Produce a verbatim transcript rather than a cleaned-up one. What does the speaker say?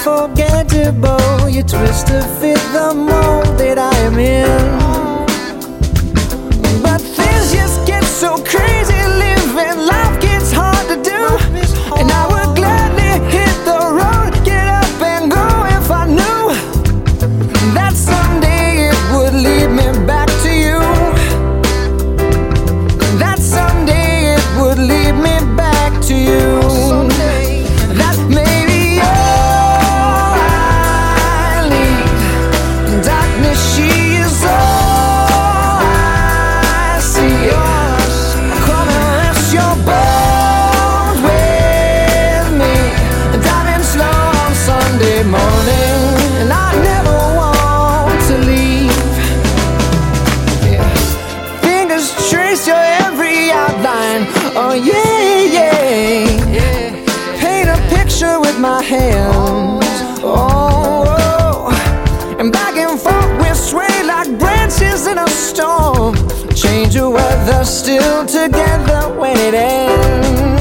unforgettable. You twist to fit the mold that I am in. But things just get so crazy. Living life gets hard to do, and I would gladly hit the road, get up and go if I knew that someday it would lead me back to you. That someday it would lead me back to you. That maybe all I need. Darkness, she is all I see. Come and rest your bones with me, driving slow on Sunday morning, and I never want to leave. Yeah. Fingers trace your every outline. Oh yeah, yeah. Paint a picture with my hands. Oh, oh. And back and forth we sway like branches in a storm. Change the weather, still together when it ends.